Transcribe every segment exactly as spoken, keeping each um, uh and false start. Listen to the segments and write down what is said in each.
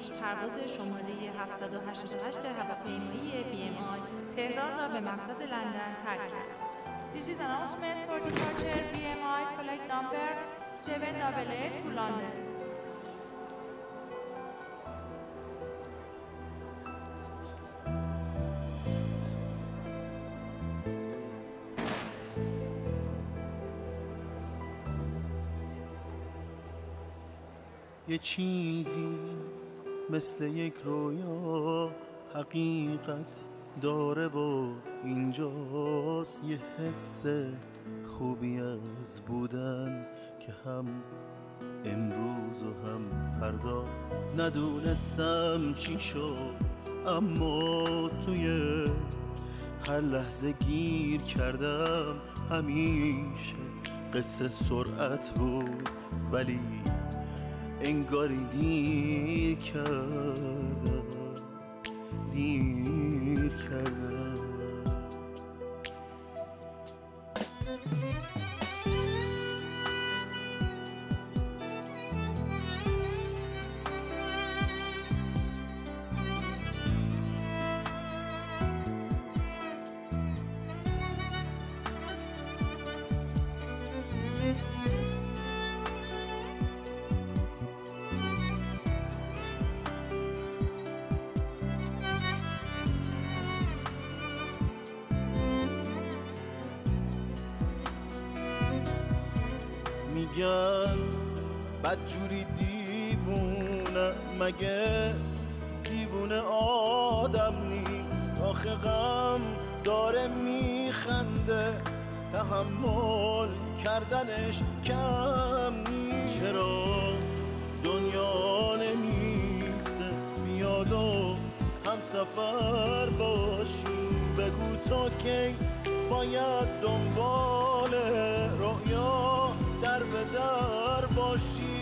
پیش پرواز شماره هفتصد و هشتاد و هشت هواپیمایی بی ام آی تهران را به مقصد لندن ترک کرد. This is an announcement for departure بی ام آی flight number seven eight eight to London. یه چیزی مثل یک رویا حقیقت داره و اینجاست، یه حس خوبی از بودن که هم امروز و هم فرداست. ندونستم چی شد اما توی هر لحظه گیر کردم، همیشه قصه سرعت بود ولی انگاری دیر کردم دیر کردم میگن بدجوری دیوونه، مگه دیوونه آدم نیست؟ آخه غم داره میخنده، تحمل کردنش کم نیست. چرا دنیا نمیسته بیاد و هم سفر باشیم؟ بگو تا کی باید دنبال رؤیا در به در باشی.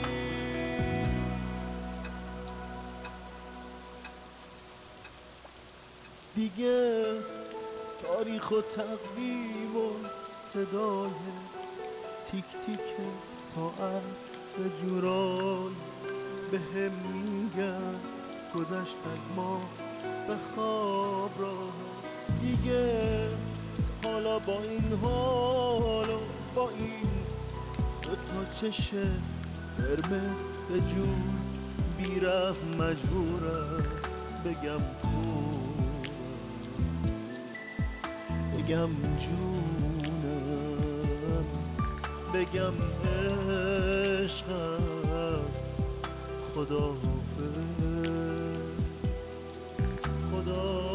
دیگه تاریخ و تقویم و صدای تیک تیک ساعت به جورای به هم میگن گذشت از ما به خواب راه. دیگه حالا با این حال و با این دوتا چشه قرمز به جون بیرحم مجبورم بگم خوب، بگم جونم، بگم عشقم. خداحافظ خدا